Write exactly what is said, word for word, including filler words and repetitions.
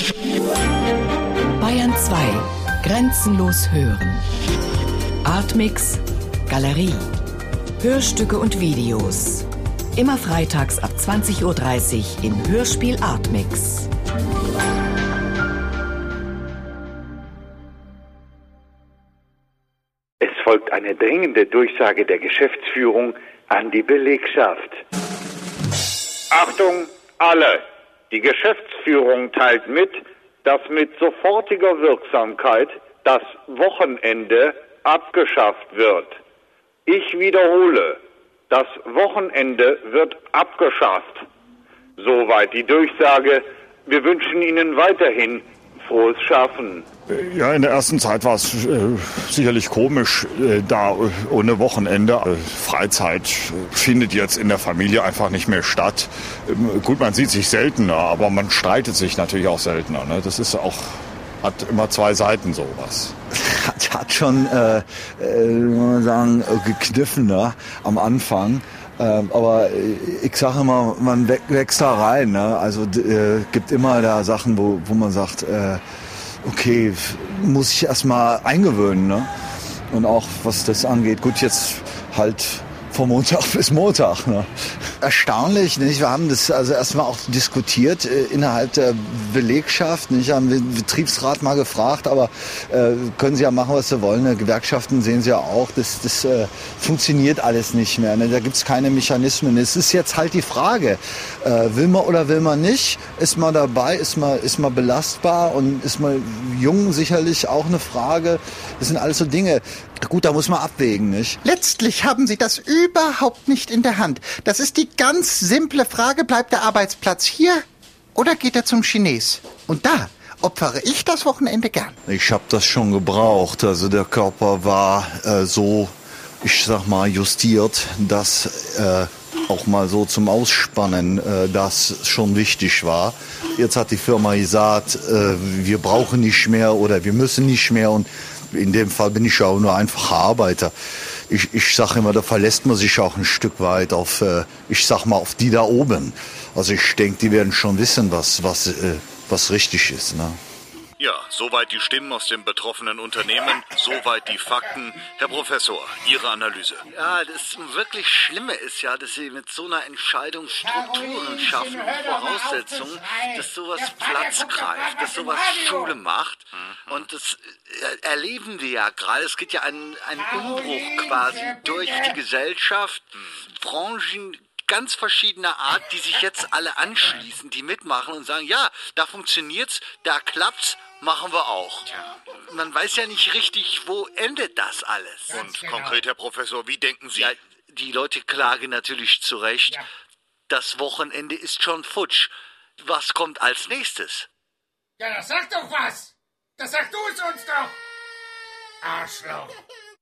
Bayern zwei. Grenzenlos hören. Artmix Galerie. Hörstücke und Videos. Immer freitags ab zwanzig Uhr dreißig im Hörspiel Artmix. Es folgt eine dringende Durchsage der Geschäftsführung an die Belegschaft. Achtung, alle! Die Geschäftsführung teilt mit, dass mit sofortiger Wirksamkeit das Wochenende abgeschafft wird. Ich wiederhole, das Wochenende wird abgeschafft. Soweit die Durchsage. Wir wünschen Ihnen weiterhin frohes Schaffen. Ja, in der ersten Zeit war es äh, sicherlich komisch, äh, da ohne Wochenende. Äh, Freizeit findet jetzt in der Familie einfach nicht mehr statt. Ähm, gut, man sieht sich seltener, aber man streitet sich natürlich auch seltener. Ne? Das ist auch, hat immer zwei Seiten sowas. Hat, hat schon, äh, äh, man sagen, gekniffen, ne? Am Anfang. Ähm, aber ich sage immer, man wächst da rein. Ne? Also äh, gibt immer da Sachen, wo, wo man sagt, äh, okay, muss ich erstmal eingewöhnen. Ne? Und auch was das angeht, gut, jetzt halt von Montag bis Montag. Ne? Erstaunlich, nicht? Wir haben das also erstmal auch diskutiert äh, innerhalb der Belegschaft. Nicht? Haben den Betriebsrat mal gefragt, aber äh, können Sie ja machen, was Sie wollen. Ne? Gewerkschaften sehen Sie ja auch, das, das äh, funktioniert alles nicht mehr. Ne? Da gibt's keine Mechanismen. Es ist jetzt halt die Frage, äh, will man oder will man nicht? Ist man dabei? Ist man, ist man belastbar? Und ist man jung sicherlich auch eine Frage? Das sind alles so Dinge. Gut, da muss man abwägen, nicht? Letztlich haben Sie das überhaupt nicht in der Hand. Das ist die ganz simple Frage, bleibt der Arbeitsplatz hier oder geht er zum Chines? Und da opfere ich das Wochenende gern. Ich habe das schon gebraucht. Also der Körper war äh, so, ich sag mal, justiert, dass äh, auch mal so zum Ausspannen äh, das schon wichtig war. Jetzt hat die Firma gesagt, äh, wir brauchen nicht mehr oder wir müssen nicht mehr und in dem Fall bin ich ja auch nur einfacher Arbeiter. Ich, ich sage immer, da verlässt man sich auch ein Stück weit auf, äh, ich sag mal, auf die da oben. Also ich denke, die werden schon wissen, was, was, äh, was richtig ist, ne? Ja, soweit die Stimmen aus dem betroffenen Unternehmen, soweit die Fakten. Herr Professor, Ihre Analyse. Ja, das wirklich Schlimme ist ja, dass Sie mit so einer Entscheidung Strukturen schaffen und Voraussetzungen, dass sowas Platz greift, dass sowas Schule macht. Und das erleben wir ja gerade. Es geht ja ein, ein Umbruch quasi durch die Gesellschaft. Branchen ganz verschiedener Art, die sich jetzt alle anschließen, die mitmachen und sagen, ja, da funktioniert's, da klappt's, machen wir auch. Man weiß ja nicht richtig, wo endet das alles. Und konkret, Herr Professor, wie denken Sie? Ja, die Leute klagen natürlich zu Recht. Das Wochenende ist schon futsch. Was kommt als nächstes? Ja, das sag doch was! Das sag du es uns doch! Arschloch!